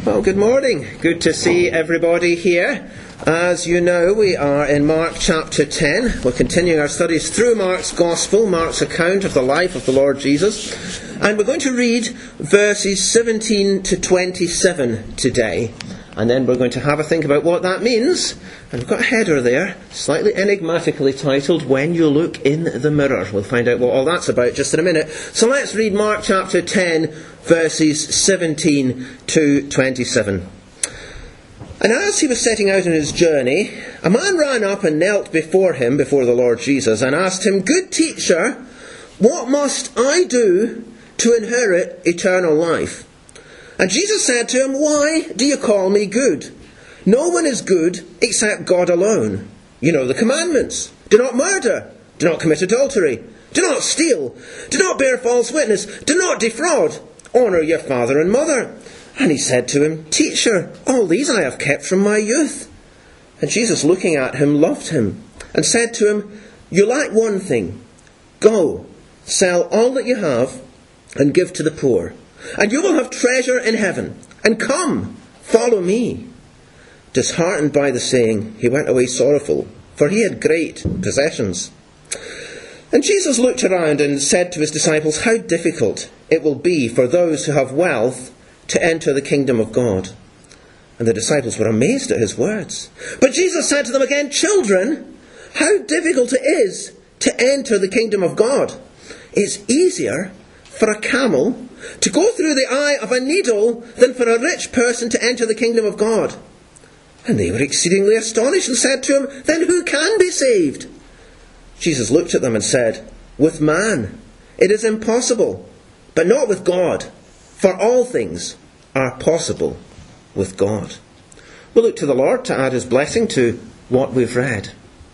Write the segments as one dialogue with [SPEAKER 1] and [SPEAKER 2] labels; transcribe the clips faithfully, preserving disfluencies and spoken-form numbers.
[SPEAKER 1] Well, good morning. Good to see everybody here. As you know, we are in Mark chapter ten. We're continuing our studies through Mark's Gospel, Mark's account of the life of the Lord Jesus. And we're going to read verses seventeen to twenty-seven today. And then we're going to have a think about what that means. And we've got a header there, slightly enigmatically titled, When You Look in the Mirror. We'll find out what all that's about just in a minute. So let's read Mark chapter ten, verses seventeen to twenty-seven. And as he was setting out on his journey, a man ran up and knelt before him, before the Lord Jesus, and asked him, Good teacher, what must I do to inherit eternal life? And Jesus said to him, Why do you call me good? No one is good except God alone. You know the commandments. Do not murder. Do not commit adultery. Do not steal. Do not bear false witness. Do not defraud. Honour your father and mother. And he said to him, Teacher, all these I have kept from my youth. And Jesus, looking at him, loved him and said to him, You lack one thing. Go, sell all that you have and give to the poor, and you will have treasure in heaven. And come, follow me. Disheartened by the saying, he went away sorrowful, for he had great possessions. And Jesus looked around and said to his disciples, How difficult it will be for those who have wealth to enter the kingdom of God. And the disciples were amazed at his words. But Jesus said to them again, Children, how difficult it is to enter the kingdom of God. It's easier for a camel to go through the eye of a needle than for a rich person to enter the kingdom of God. And they were exceedingly astonished and said to him, Then who can be saved? Jesus looked at them and said, With man it is impossible, but not with God. For all things are possible with God. We'll look to the Lord to add his blessing to what we've read.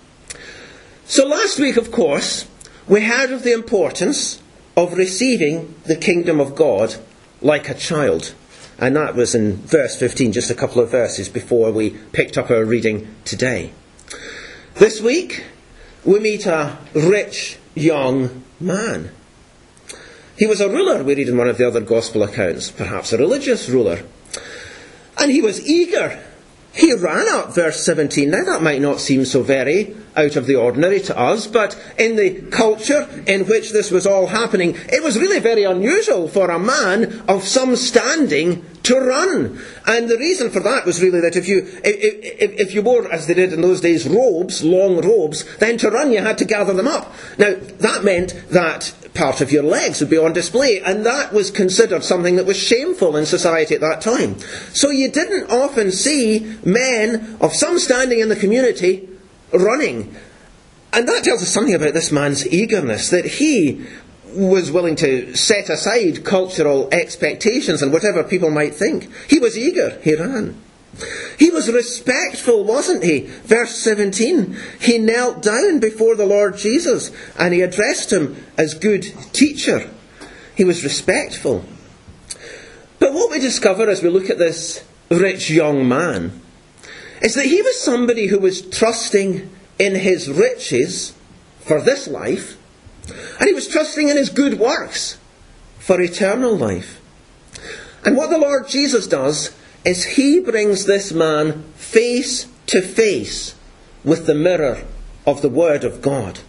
[SPEAKER 1] So last week, of course, we heard of the importance of receiving the kingdom of God like a child. And that was in verse fifteen, just a couple of verses before we picked up our reading today. This week, we meet a rich young man. He was a ruler, we read in one of the other gospel accounts, perhaps a religious ruler. And he was eager. He ran up, verse seventeen. Now that might not seem so very out of the ordinary to us, but in the culture in which this was all happening, it was really very unusual for a man of some standing to run. And the reason for that was really that if you if, if, if you wore, as they did in those days, robes, long robes, then to run you had to gather them up. Now, that meant that part of your legs would be on display, and that was considered something that was shameful in society at that time. So you didn't often see men of some standing in the community running. And that tells us something about this man's eagerness, that he was willing to set aside cultural expectations and whatever people might think. He was eager. He ran. He was respectful, wasn't he? Verse seventeen. He knelt down before the Lord Jesus and he addressed him as good teacher. He was respectful. But what we discover as we look at this rich young man is that he was somebody who was trusting in his riches for this life, and he was trusting in his good works for eternal life. And what the Lord Jesus does is he brings this man face to face with the mirror of the Word of God.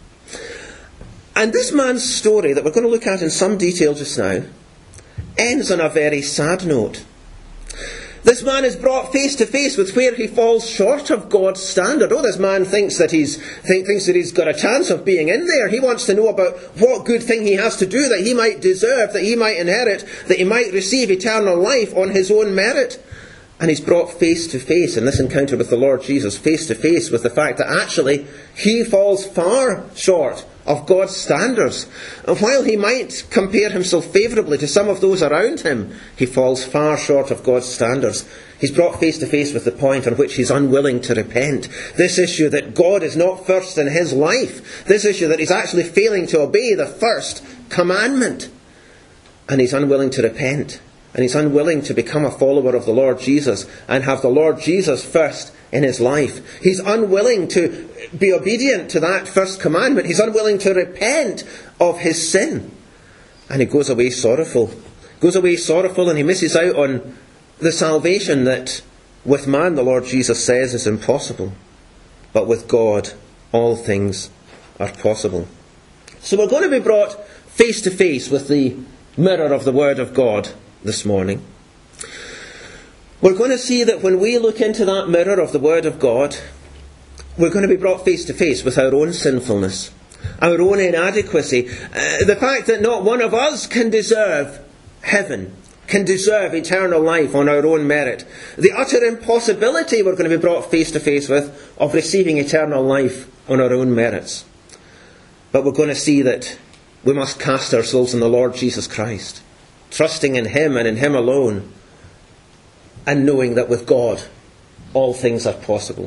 [SPEAKER 1] And this man's story that we're going to look at in some detail just now ends on a very sad note. This man is brought face to face with where he falls short of God's standard. Oh, this man thinks that he's think, thinks that he's got a chance of being in there. He wants to know about what good thing he has to do that he might deserve, that he might inherit, that he might receive eternal life on his own merit. And he's brought face to face in this encounter with the Lord Jesus, face to face with the fact that actually he falls far short of God's standards. And while he might compare himself favourably to some of those around him, he falls far short of God's standards. He's brought face to face with the point on which he's unwilling to repent. This issue that God is not first in his life. This issue that he's actually failing to obey the first commandment. And he's unwilling to repent. And he's unwilling to become a follower of the Lord Jesus and have the Lord Jesus first in his life. He's unwilling to be obedient to that first commandment. He's unwilling to repent of his sin. And he goes away sorrowful. Goes away sorrowful and he misses out on the salvation that with man the Lord Jesus says is impossible, but with God all things are possible. So we're going to be brought face to face with the mirror of the Word of God this morning. We're going to see that when we look into that mirror of the Word of God, we're going to be brought face to face with our own sinfulness, our own inadequacy, uh, the fact that not one of us can deserve heaven, can deserve eternal life on our own merit, the utter impossibility we're going to be brought face to face with of receiving eternal life on our own merits. But we're going to see that we must cast ourselves on the Lord Jesus Christ, trusting in Him and in Him alone, and knowing that with God all things are possible.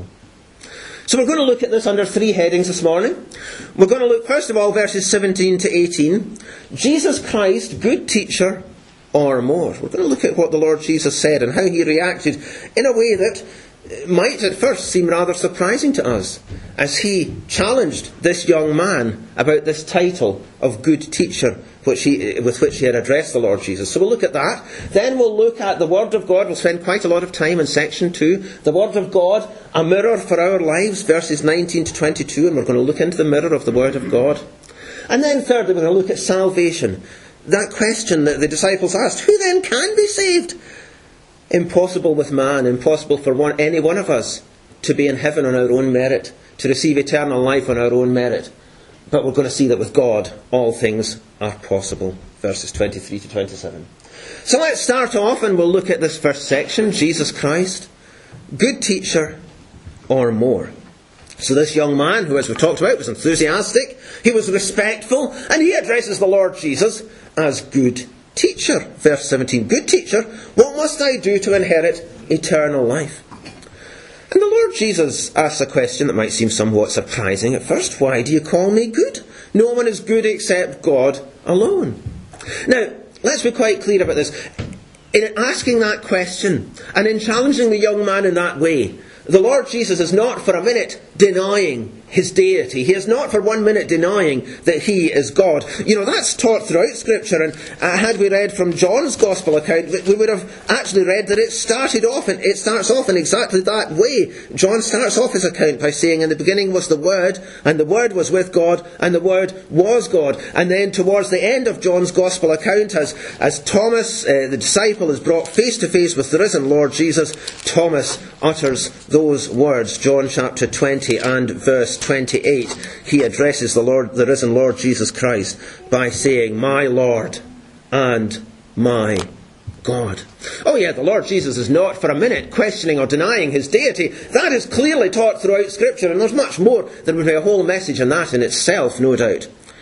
[SPEAKER 1] So we're going to look at this under three headings this morning. We're going to look first of all verses seventeen to eighteen. Jesus Christ, good teacher, or more. We're going to look at what the Lord Jesus said and how He reacted in a way that might at first seem rather surprising to us, as He challenged this young man about this title of good teacher which he, with which he had addressed the Lord Jesus. So we'll look at that. Then we'll look at the Word of God. We'll spend quite a lot of time in section two. The Word of God, a mirror for our lives, verses nineteen to twenty-two. And we're going to look into the mirror of the Word of God. And then thirdly, we're going to look at salvation. That question that the disciples asked, who then can be saved? Impossible with man, impossible for one, any one of us to be in heaven on our own merit, to receive eternal life on our own merit. But we're going to see that with God, all things are possible. Verses twenty-three to twenty-seven. So let's start off and we'll look at this first section. Jesus Christ, good teacher, or more. So this young man, who as we talked about was enthusiastic, he was respectful, and he addresses the Lord Jesus as good teacher. Verse seventeen, good teacher, what must I do to inherit eternal life? And the Lord Jesus asks a question that might seem somewhat surprising at first. Why do you call me good? No one is good except God alone. Now, let's be quite clear about this. In asking that question and in challenging the young man in that way, the Lord Jesus is not for a minute denying His deity. He is not for one minute denying that He is God. You know, that's taught throughout Scripture, and uh, had we read from John's Gospel account, we would have actually read that it started off, and it starts off in exactly that way. John starts off his account by saying, in the beginning was the Word, and the Word was with God, and the Word was God. And then towards the end of John's Gospel account, as, as Thomas, uh, the disciple, is brought face to face with the risen Lord Jesus, Thomas utters those words, John chapter twenty and verse twenty-eight. He addresses the Lord, the risen Lord Jesus Christ by saying, my Lord and my God. Oh yeah, the Lord Jesus is not for a minute questioning or denying His deity. That is clearly taught throughout Scripture, and there's much more. There would be a whole message on that in itself, no doubt.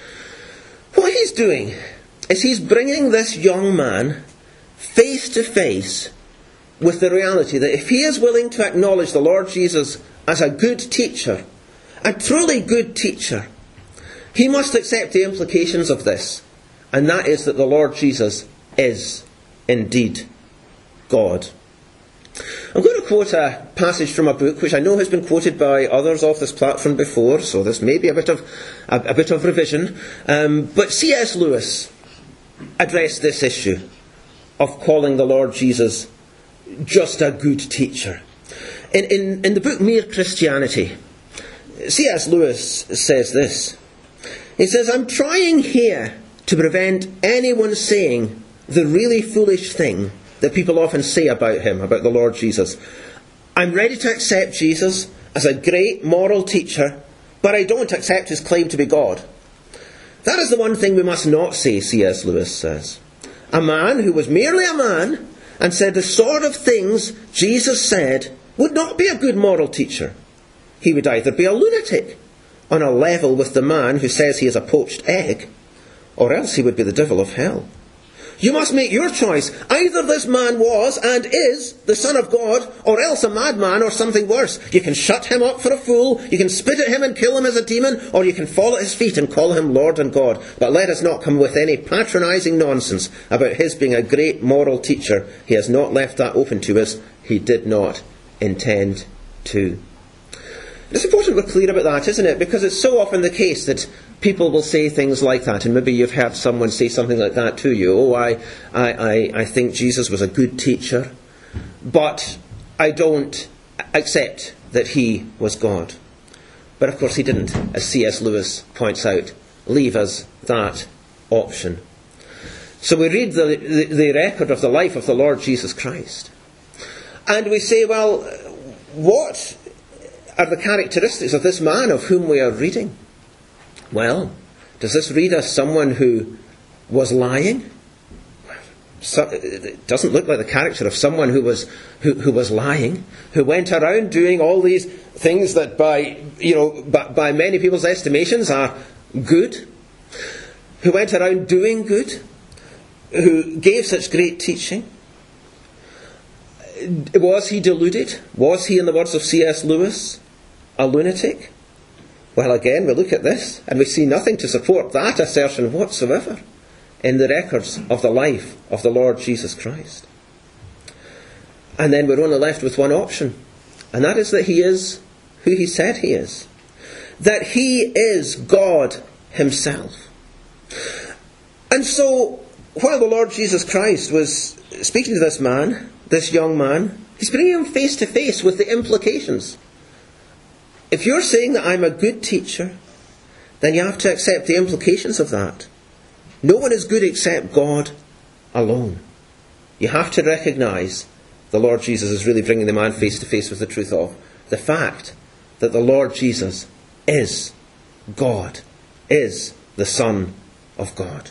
[SPEAKER 1] What He's doing is He's bringing this young man face to face with the reality that if he is willing to acknowledge the Lord Jesus as a good teacher, a truly good teacher, he must accept the implications of this, and that is that the Lord Jesus is indeed God. I'm going to quote a passage from a book which I know has been quoted by others off this platform before, so this may be a bit of a, a bit of revision, um, but C S Lewis addressed this issue of calling the Lord Jesus just a good teacher. In, in, in the book Mere Christianity, C S Lewis says this. He says, I'm trying here to prevent anyone saying the really foolish thing that people often say about Him, about the Lord Jesus. I'm ready to accept Jesus as a great moral teacher, but I don't accept His claim to be God. That is the one thing we must not say, C S Lewis says. A man who was merely a man and said the sort of things Jesus said would not be a good moral teacher. He would either be a lunatic on a level with the man who says he is a poached egg, or else he would be the devil of hell. You must make your choice. Either this man was and is the Son of God, or else a madman or something worse. You can shut him up for a fool, you can spit at him and kill him as a demon, or you can fall at his feet and call him Lord and God. But let us not come with any patronising nonsense about his being a great moral teacher. He has not left that open to us. He did not intend to. It's important we're clear about that, isn't it? Because it's so often the case that people will say things like that, and maybe you've heard someone say something like that to you. Oh, I, I, I, I think Jesus was a good teacher. but I don't accept that he was God. But of course he didn't, as C S Lewis points out, leave us that option. So we read the, the, the record of the life of the Lord Jesus Christ. And we say, well, what are the characteristics of this man of whom we are reading? Well, does this read as someone who was lying? So, it doesn't look like the character of someone who was who, who was lying, who went around doing all these things that by you know by, by many people's estimations are good, who went around doing good, who gave such great teaching. Was he deluded? Was he, in the words of C S Lewis, a lunatic? Well, again, we look at this and we see nothing to support that assertion whatsoever in the records of the life of the Lord Jesus Christ. And then we're only left with one option, and that is that he is who he said he is. That he is God himself. And so, while the Lord Jesus Christ was speaking to this man, this young man, he's bringing him face to face with the implications. If you're saying that I'm a good teacher, then you have to accept the implications of that. No one is good except God alone. You have to recognise the Lord Jesus is really bringing the man face to face with the truth of the fact that the Lord Jesus is God, is the Son of God.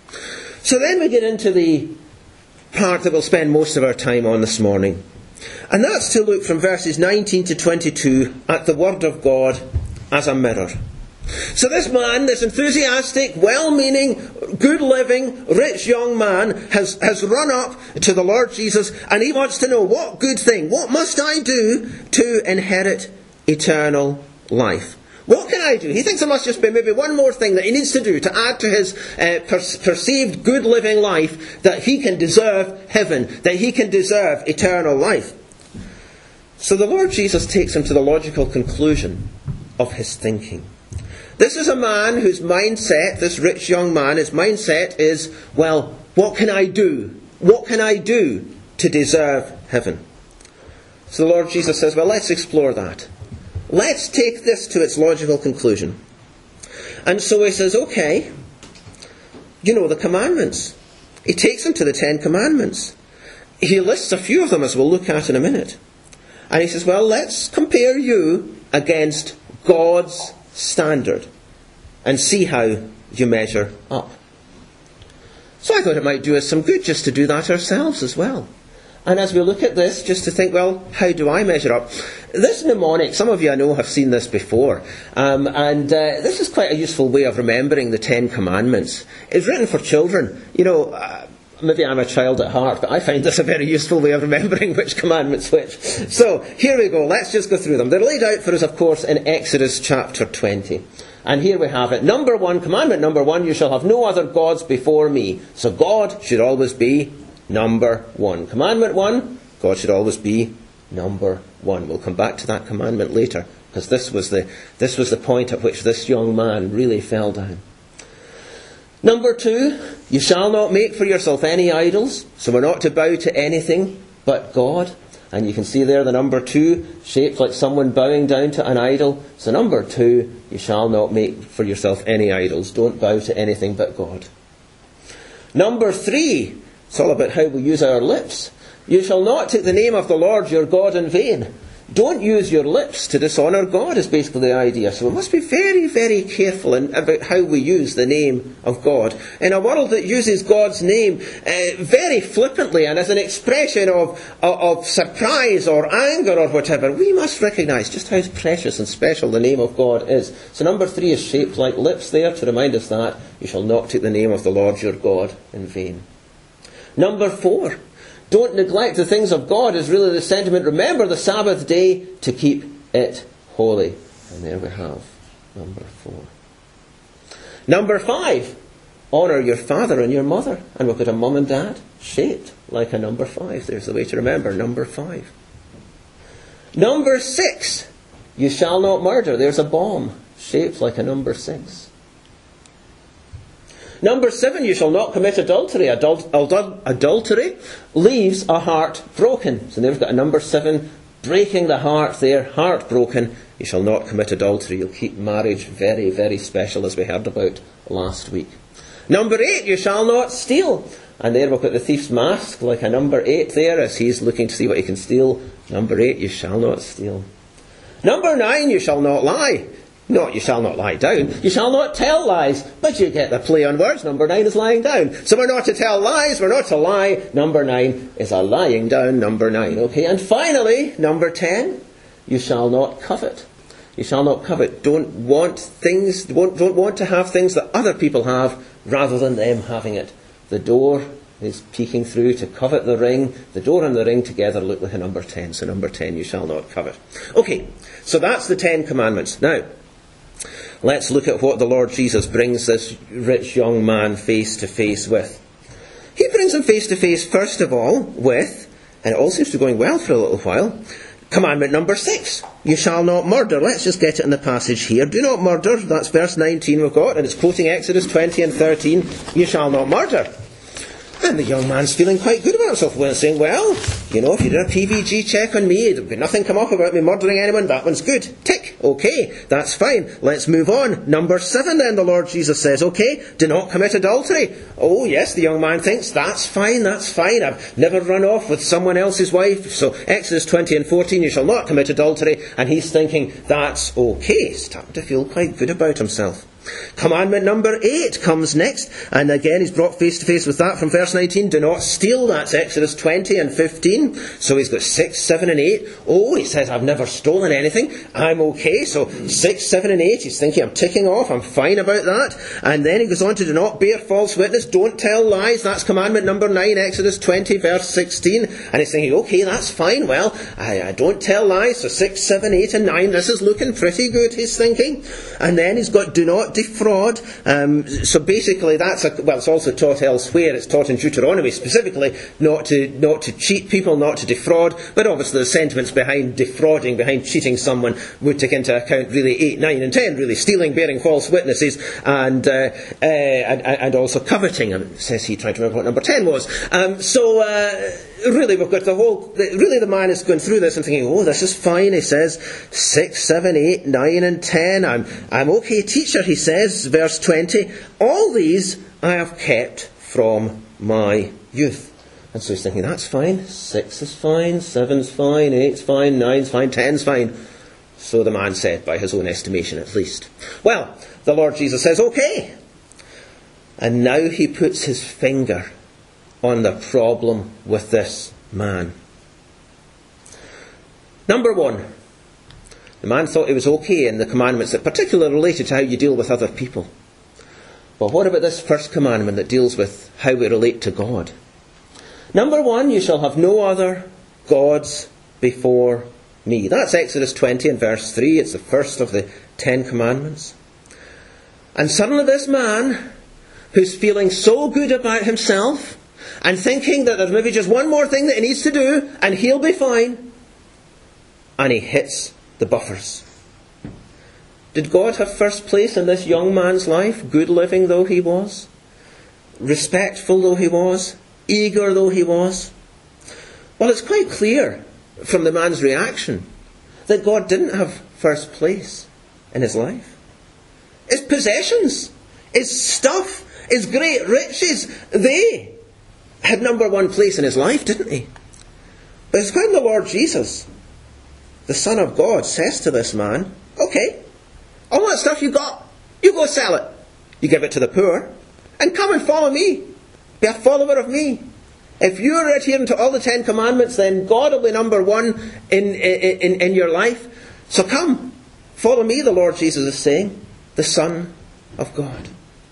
[SPEAKER 1] So then we get into the part that we'll spend most of our time on this morning. And that's to look from verses nineteen to twenty-two at the Word of God as a mirror. So this man, this enthusiastic, well-meaning, good-living, rich young man has, has run up to the Lord Jesus, and he wants to know, what good thing, what must I do to inherit eternal life? What can I do? He thinks there must just be maybe one more thing that he needs to do to add to his uh, per- perceived good living life, that he can deserve heaven, that he can deserve eternal life. So the Lord Jesus takes him to the logical conclusion of his thinking. This is a man whose mindset, this rich young man, his mindset is, well, what can I do? What can I do to deserve heaven? So the Lord Jesus says, well, let's explore that. Let's take this to its logical conclusion. And so he says, okay, you know the commandments. He takes him to the Ten Commandments. He lists a few of them, as we'll look at in a minute. And he says, well, let's compare you against God's standard and see how you measure up. So I thought it might do us some good just to do that ourselves as well. And as we look at this, just to think, well, how do I measure up? This mnemonic, some of you I know have seen this before, um, and uh, this is quite a useful way of remembering the Ten Commandments. It's written for children. You know, uh, maybe I'm a child at heart, but I find this a very useful way of remembering which commandment's which. So, here we go. Let's just go through them. They're laid out for us, of course, in Exodus chapter twenty. And here we have it. Number one, commandment number one, you shall have no other gods before me. So God should always be number one. Commandment one, God should always be number one. We'll come back to that commandment later, because this was the this was the point at which this young man really fell down. Number two, you shall not make for yourself any idols. So we're not to bow to anything but God. And you can see there the number two, shaped like someone bowing down to an idol. So number two, you shall not make for yourself any idols. Don't bow to anything but God. Number three, it's all about how we use our lips. You shall not take the name of the Lord your God in vain. Don't use your lips to dishonour God is basically the idea. So we must be very, very careful in, about how we use the name of God. In a world that uses God's name uh, very flippantly and as an expression of, of, of surprise or anger or whatever, we must recognise just how precious and special the name of God is. So number three is shaped like lips there to remind us that you shall not take the name of the Lord your God in vain. Number four, don't neglect the things of God is really the sentiment. Remember the Sabbath day to keep it holy. And there we have number four. Number five, honour your father and your mother. And we've got a mum and dad shaped like a number five. There's the way to remember number five. Number six, you shall not murder. There's a bomb shaped like a number six. Number seven, you shall not commit adultery. Adul- adul- adultery leaves a heart broken. So there's got a number seven, breaking the heart there, heart broken. You shall not commit adultery. You'll keep marriage very, very special, as we heard about last week. Number eight, you shall not steal. And there we've got the thief's mask, like a number eight there, as he's looking to see what he can steal. Number eight, you shall not steal. Number nine, you shall not lie. Not, you shall not lie down. You shall not tell lies. But you get the play on words. Number nine is lying down. So we're not to tell lies. We're not to lie. Number nine is a lying down. Number nine. Okay. And finally, number ten, you shall not covet. You shall not covet. Don't want things, don't, don't want to have things that other people have rather than them having it. The door is peeking through to covet the ring. The door and the ring together look like a number ten. So number ten, you shall not covet. Okay, so that's the Ten Commandments. Now, let's look at what the Lord Jesus brings this rich young man face to face with. He brings him face to face, first of all, with, and it all seems to be going well for a little while, commandment number six. You shall not murder. Let's just get it in the passage here. Do not murder. That's verse nineteen we've got, and it's quoting Exodus twenty and thirteen. You shall not murder. And the young man's feeling quite good about himself, when saying, well, you know, if you did a P V G check on me, there'd be nothing come up about me murdering anyone. That one's good. Tick. Okay, that's fine. Let's move on. Number seven then, the Lord Jesus says, okay, do not commit adultery. Oh yes, the young man thinks, that's fine, that's fine. I've never run off with someone else's wife. So Exodus twenty and fourteen, you shall not commit adultery. And he's thinking, that's okay. He's starting to feel quite good about himself. Commandment number eight comes next, and again he's brought face to face with that from verse nineteen. Do not steal. That's Exodus twenty and fifteen. So he's got six, seven and eight. Oh, he says, I've never stolen anything. I'm okay. So six, seven and eight, he's thinking, I'm ticking off. I'm fine about that. And then he goes on to do not bear false witness. Don't tell lies. That's commandment number nine, Exodus twenty verse sixteen. And he's thinking, okay, that's fine. Well, I, I don't tell lies. So six, seven, eight and nine. This is looking pretty good, he's thinking. And then he's got do not defraud. Um, so basically that's, a, well, it's also taught elsewhere. It's taught in Deuteronomy specifically not to not to cheat people, not to defraud. But obviously the sentiments behind defrauding, behind cheating someone, would take into account really eight, nine and ten, really stealing, bearing false witnesses, and uh, uh, and, and also coveting. It says he trying to remember what number ten was. Um, so uh, really we've got the whole, really the man is going through this and thinking, oh, this is fine. He says six, seven, eight, nine and ten. I'm, I'm okay, teacher, he says, verse twenty. All these I have kept from my youth. And so he's thinking, that's fine. Six is fine, seven's fine, eight's fine, nine's fine, ten's fine. So the man said, by his own estimation at least. Well, the Lord Jesus says, okay. And now he puts his finger on the problem with this man. Number one, the man thought it was okay in the commandments that particularly related to how you deal with other people. But what about this first commandment that deals with how we relate to God? Number one, you shall have no other gods before me. That's Exodus twenty and verse three. It's the first of the Ten Commandments. And suddenly this man, who's feeling so good about himself and thinking that there's maybe just one more thing that he needs to do and he'll be fine, and he hits the buffers. Did God have first place in this young man's life, good living though he was, respectful though he was, eager though he was? Well, it's quite clear from the man's reaction that God didn't have first place in his life. His possessions, his stuff, his great riches, they had number one place in his life, didn't he? But it's when the Lord Jesus, the Son of God, says to this man, okay, all that stuff you got, you go sell it. You give it to the poor, and come and follow me. Be a follower of me. If you're adhering to all the Ten Commandments, then God will be number one in, in, in, in your life. So come, follow me, the Lord Jesus is saying, the Son of God.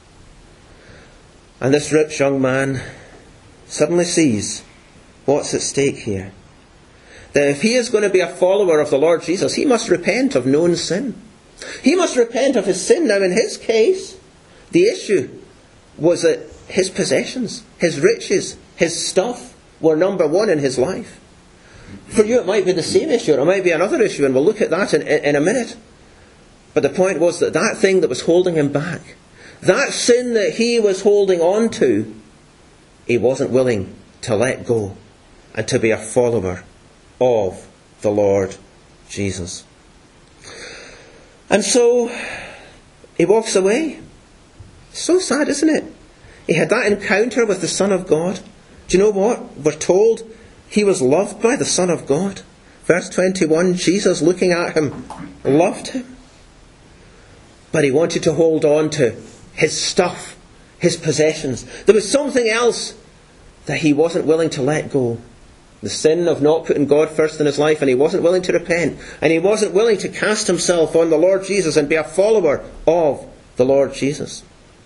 [SPEAKER 1] And this rich young man suddenly sees what's at stake here. That if he is going to be a follower of the Lord Jesus, he must repent of known sin. He must repent of his sin. Now in his case, the issue was that his possessions, his riches, his stuff were number one in his life. For you it might be the same issue, or it might be another issue, and we'll look at that in, in, in a minute. But the point was that that thing that was holding him back, That sin that he was holding on to, he wasn't willing to let go and to be a follower of the Lord Jesus. And so he walks away. So sad, isn't it? He had that encounter with the Son of God. Do you know what? We're told he was loved by the Son of God. Verse twenty-one, Jesus looking at him, loved him. But he wanted to hold on to his stuff, his possessions. There was something else that he wasn't willing to let go. The sin of not putting God first in his life, and he wasn't willing to repent. And he wasn't willing to cast himself on the Lord Jesus and be a follower of the Lord Jesus.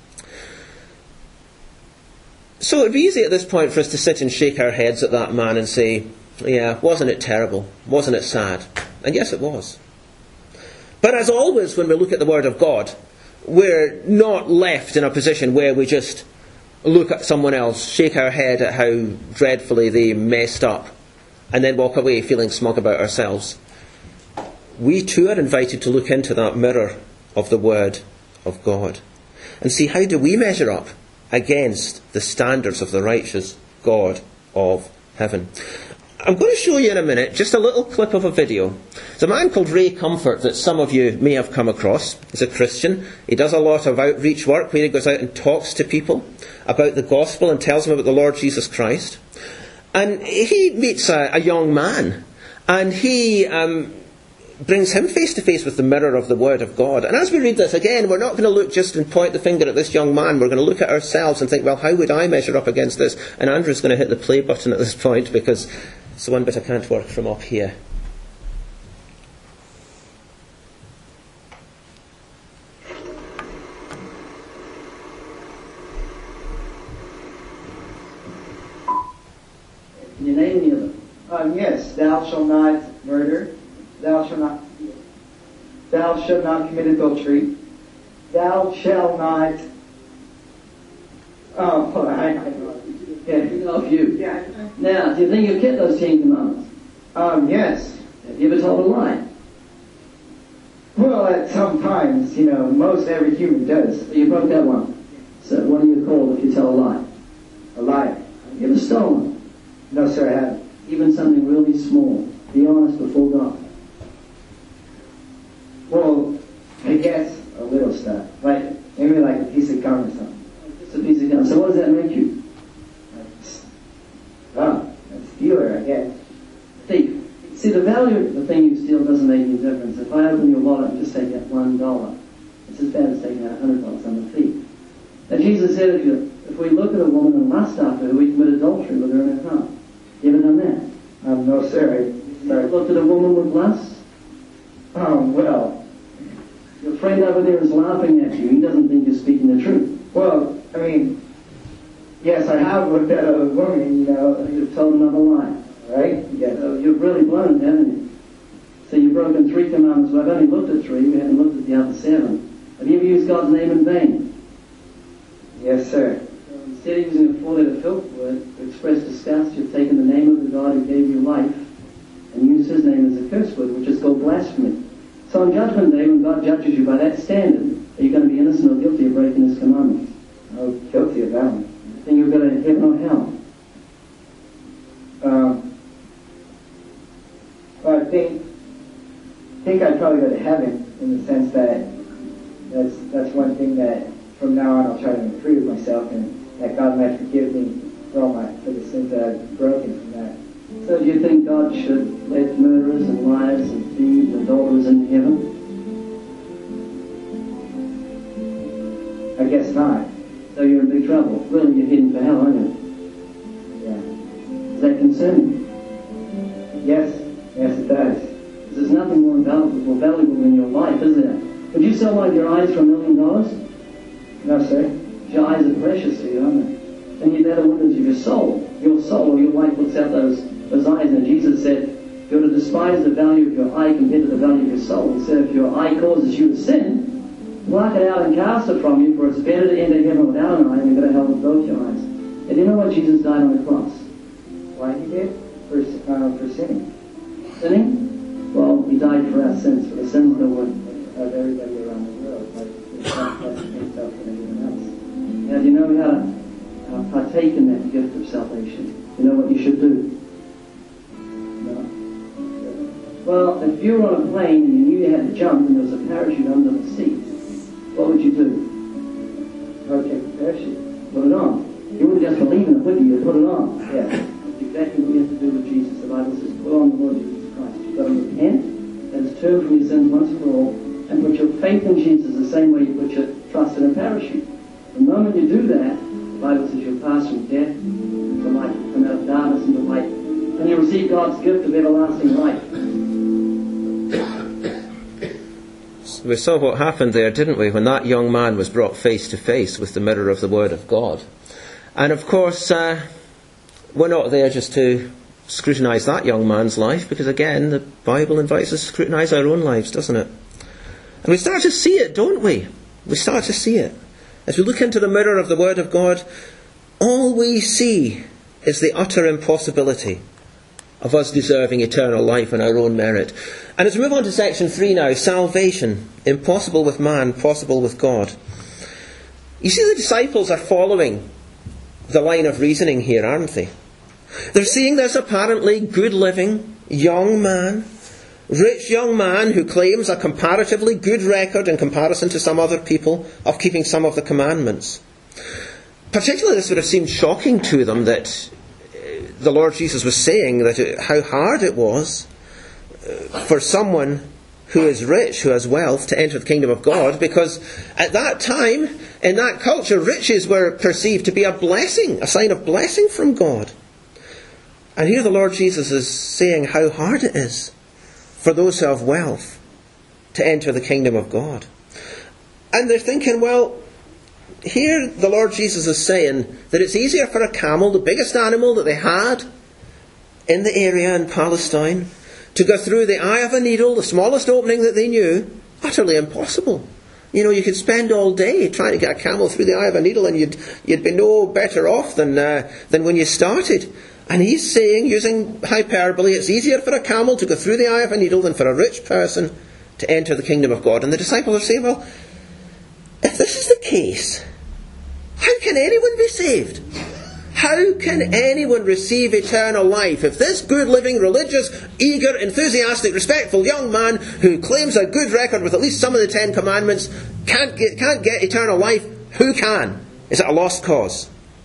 [SPEAKER 1] So it would be easy at this point for us to sit and shake our heads at that man and say, yeah, wasn't it terrible? Wasn't it sad? And yes, it was. But as always, when we look at the Word of God, we're not left in a position where we just look at someone else, shake our head at how dreadfully they messed up, and then walk away feeling smug about ourselves. We too are invited to look into that mirror of the Word of God and see, how do we measure up against the standards of the righteous God of heaven. I'm going to show you in a minute just a little clip of a video. There's a man called Ray Comfort that some of you may have come across. He's a Christian. He does a lot of outreach work where he goes out and talks to people about the gospel and tells them about the Lord Jesus Christ. And he meets a, a young man, and he um, brings him face to face with the mirror of the Word of God. And as we read this, again, we're not going to look just and point the finger at this young man. We're going to look at ourselves and think, well, how would I measure up against this? And Andrew's going to hit the play button at this point, because it's the one bit I can't work from up here.
[SPEAKER 2] Can you name any of them?
[SPEAKER 3] Um, yes, thou shalt not murder. Thou shalt not. Thou shalt not commit adultery. Thou shalt not. Oh, hold on. I, I,
[SPEAKER 2] Okay, off you.
[SPEAKER 3] yeah.
[SPEAKER 2] Now, do you think you've kept those Ten Commandments?
[SPEAKER 3] Um, yes.
[SPEAKER 2] Have you ever told a lie?
[SPEAKER 3] Well, at some times, you know, most every human does.
[SPEAKER 2] So you broke that one. So what are you called if you tell a lie?
[SPEAKER 3] A lie.
[SPEAKER 2] Have you ever stolen?
[SPEAKER 3] No, sir, I haven't.
[SPEAKER 2] Even something really small. Be honest before God.
[SPEAKER 3] Well, I guess a little stuff. Like, maybe like a piece of gum or something.
[SPEAKER 2] Just a piece of gum. So what does that make you?
[SPEAKER 3] Oh, a stealer, I guess.
[SPEAKER 2] Thief. See, the value of the thing you steal doesn't make any difference. If I open your wallet and just take out one dollar, it's as bad as taking out a hundred dollars. I'm a thief. Now Jesus said, if, you, if we look at a woman and lust after her, we commit adultery with her in her heart. You ever done that?
[SPEAKER 3] Um, no, sir. I
[SPEAKER 2] You
[SPEAKER 3] sorry.
[SPEAKER 2] looked at a woman with lust?
[SPEAKER 3] Um, well,
[SPEAKER 2] Your friend over there is laughing at you. He doesn't think you're speaking the truth.
[SPEAKER 3] well, I mean, yes, I have looked at a woman, you know,
[SPEAKER 2] You've told another lie.
[SPEAKER 3] right? Yes.
[SPEAKER 2] So you've really blown it, haven't you? So you've broken three commandments. Well, I've only looked at three. We haven't looked at the other seven. Have you ever used God's name in vain?
[SPEAKER 3] Yes, sir.
[SPEAKER 2] So instead of using a four-letter filth word to express disgust, you've taken the name of the God who gave you life and used his name as a curse word, which is called blasphemy. So on Judgment Day, when God judges you by that standard, are you going to be innocent or guilty of breaking his commandments?
[SPEAKER 3] Oh, guilty of that one.
[SPEAKER 2] Then you'll go to heaven or hell.
[SPEAKER 3] Um, well, I think, think I'd probably go to heaven in the sense that that's that's one thing that from now on I'll try to improve myself, and that God might forgive me for all my for the sins that I've broken from that.
[SPEAKER 2] So do you think God should let murderers and liars and thieves and adulterers into heaven?
[SPEAKER 3] I guess not.
[SPEAKER 2] So you're in big trouble. Really, you're heading for hell, aren't you?
[SPEAKER 3] Yeah.
[SPEAKER 2] Does that concern you?
[SPEAKER 3] Yes. Yes, it does.
[SPEAKER 2] Because there's nothing more valuable, more valuable than your life, is there? Would you sell one of your eyes for a million dollars?
[SPEAKER 3] No, sir.
[SPEAKER 2] Your eyes are precious to you, aren't they? And yet they're the windows of your soul. Your soul or your life looks out those, those eyes. And Jesus said, you're to despise the value of your eye compared to the value of your soul. He said, if your eye causes you to sin, pluck it out and cast it from you, for it's better to enter heaven without an eye than to go to hell with both your eyes. And you know why Jesus died on the cross?
[SPEAKER 3] Why he did? For, uh, for sinning.
[SPEAKER 2] Sinning? Well, he died for our sins, for the sins that were
[SPEAKER 3] Of everybody around the world. Like, sacrificing himself for everyone else.
[SPEAKER 2] Now, do you know how to uh, partake in that gift of salvation? You know what you should do?
[SPEAKER 3] No.
[SPEAKER 2] Well, if you were on a plane and you knew you had to jump and there was a parachute under the seat, what would you do?
[SPEAKER 3] I would take the parachute.
[SPEAKER 2] Put it on. You wouldn't just believe in it, would you? You'd put it on.
[SPEAKER 3] Yeah.
[SPEAKER 2] That's exactly what you have to do with Jesus. The Bible says, put on the Lord Jesus Christ. You've got to repent and turn from your sins once and for all and put your faith in Jesus the same way you put your trust in a parachute. The moment you do that, the Bible says you'll pass from death to life, from out of darkness into light, and you'll receive God's gift of everlasting life.
[SPEAKER 1] We saw what happened there, didn't we, when that young man was brought face to face with the mirror of the Word of God. And of course, uh, we're not there just to scrutinise that young man's life, because again, the Bible invites us to scrutinise our own lives, doesn't it? And we start to see it, don't we? We start to see it. As we look into the mirror of the Word of God, all we see is the utter impossibility of us deserving eternal life on our own merit. And as we move on to section three now, salvation, impossible with man, possible with God. You see, the disciples are following the line of reasoning here, aren't they? They're seeing this apparently good living young man, rich young man who claims a comparatively good record in comparison to some other people of keeping some of the commandments. Particularly this would have seemed shocking to them that the Lord Jesus was saying that it, how hard it was for someone who is rich, who has wealth, to enter the kingdom of God, because at that time, in that culture, riches were perceived to be a blessing, a sign of blessing from God. And here the Lord Jesus is saying how hard it is for those who have wealth to enter the kingdom of God. And they're thinking, well, here the Lord Jesus is saying that it's easier for a camel, the biggest animal that they had in the area in Palestine, to go through the eye of a needle, the smallest opening that they knew. Utterly impossible. You know, you could spend all day trying to get a camel through the eye of a needle and you'd you'd be no better off than uh, than when you started. And he's saying, using hyperbole, it's easier for a camel to go through the eye of a needle than for a rich person to enter the kingdom of God. And the disciples are saying, well, if this is the case, how can anyone be saved? How can anyone receive eternal life if this good living, religious, eager, enthusiastic, respectful young man who claims a good record with at least some of the Ten Commandments can't get, can't get eternal life? Who can? Is it a lost cause?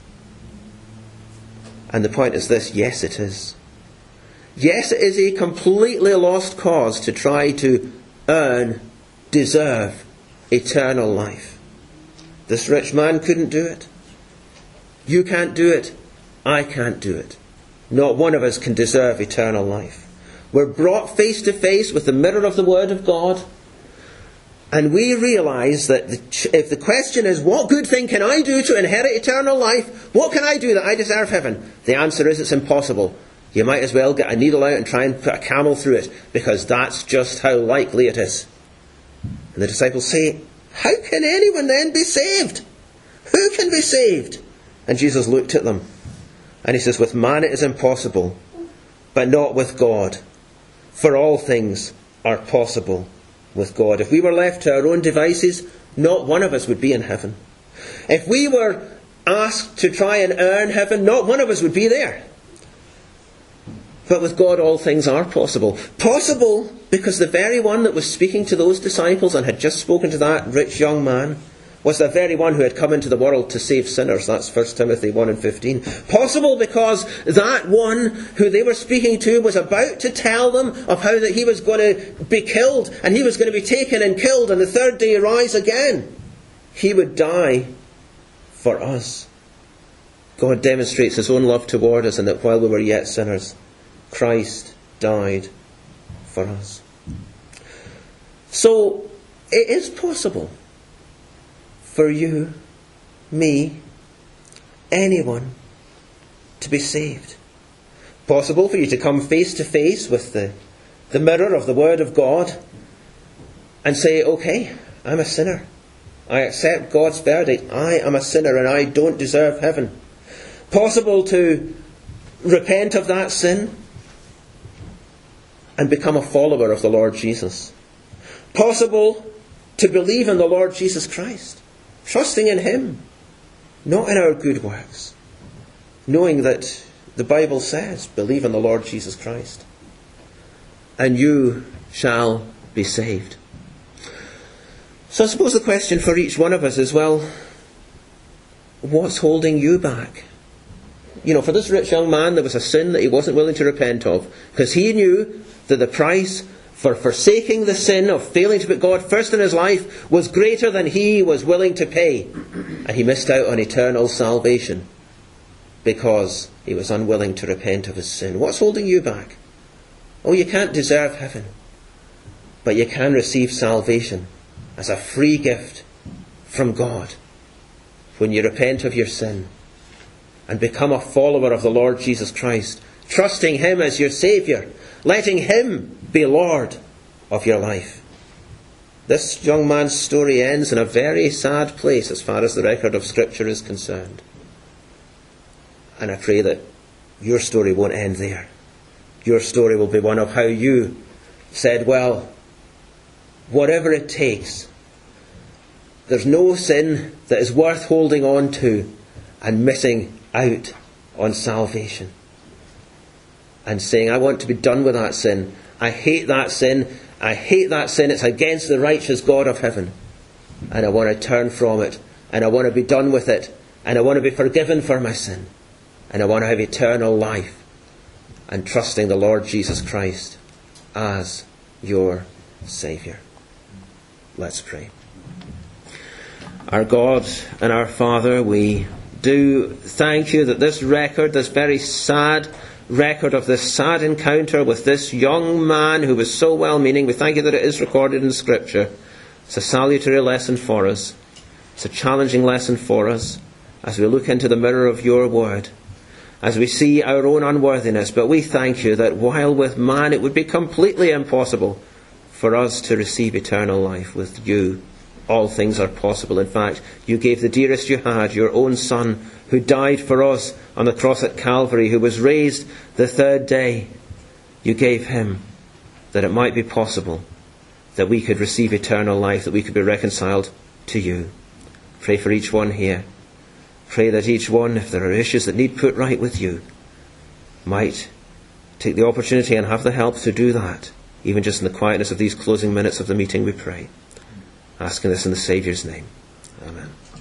[SPEAKER 1] And the point is this: yes, it is. Yes, it is a completely lost cause to try to earn, deserve eternal life. This rich man couldn't do it. You can't do it. I can't do it. Not one of us can deserve eternal life. We're brought face to face with the mirror of the Word of God, and we realise that the, if the question is, what good thing can I do to inherit eternal life? What can I do that I deserve heaven? The answer is, it's impossible. You might as well get a needle out and try and put a camel through it, because that's just how likely it is. And the disciples say, how can anyone then be saved? Who can be saved? And Jesus looked at them and he says, with man it is impossible, but not with God. For all things are possible with God. If we were left to our own devices, not one of us would be in heaven. If we were asked to try and earn heaven, not one of us would be there. But with God all things are possible. Possible because the very one that was speaking to those disciples and had just spoken to that rich young man was the very one who had come into the world to save sinners. That's First Timothy one and fifteen. Possible because that one who they were speaking to was about to tell them of how that he was going to be killed, and he was going to be taken and killed and the third day rise again. He would die for us. God demonstrates his own love toward us, and that while we were yet sinners, Christ died for us. So it is possible for you, me, anyone to be saved. Possible for you to come face to face with the, the mirror of the Word of God and say, okay, I'm a sinner. I accept God's verdict. I am a sinner and I don't deserve heaven. Possible to repent of that sin and become a follower of the Lord Jesus. Possible to believe in the Lord Jesus Christ, trusting in Him, not in our good works, knowing that the Bible says, believe in the Lord Jesus Christ, and you shall be saved. So I suppose the question for each one of us is, well, what's holding you back? You know, for this rich young man, there was a sin that he wasn't willing to repent of, because he knew that the price for forsaking the sin of failing to put God first in his life was greater than he was willing to pay. And he missed out on eternal salvation because he was unwilling to repent of his sin. What's holding you back? Oh, you can't deserve heaven, but you can receive salvation as a free gift from God when you repent of your sin and become a follower of the Lord Jesus Christ, trusting Him as your Saviour, letting Him be Lord of your life. This young man's story ends in a very sad place as far as the record of Scripture is concerned. And I pray that your story won't end there. Your story will be one of how you said, well, whatever it takes, there's no sin that is worth holding on to and missing out on salvation. And saying, I want to be done with that sin. I hate that sin. I hate that sin. It's against the righteous God of heaven. And I want to turn from it. And I want to be done with it. And I want to be forgiven for my sin. And I want to have eternal life. And trusting the Lord Jesus Christ as your Saviour. Let's pray. Our God and our Father, we do thank you that this record, this very sad record of this sad encounter with this young man who was so well-meaning, we thank you that it is recorded in Scripture. It's a salutary lesson for us. It's a challenging lesson for us as we look into the mirror of your word, as we see our own unworthiness. But we thank you that while with man it would be completely impossible for us to receive eternal life, with you all things are possible. In fact, you gave the dearest you had, your own Son, who died for us on the cross at Calvary, who was raised the third day. You gave him that it might be possible that we could receive eternal life, that we could be reconciled to you. Pray for each one here. Pray that each one, if there are issues that need put right with you, might take the opportunity and have the help to do that, even just in the quietness of these closing minutes of the meeting, we pray. Asking this in the Saviour's name. Amen.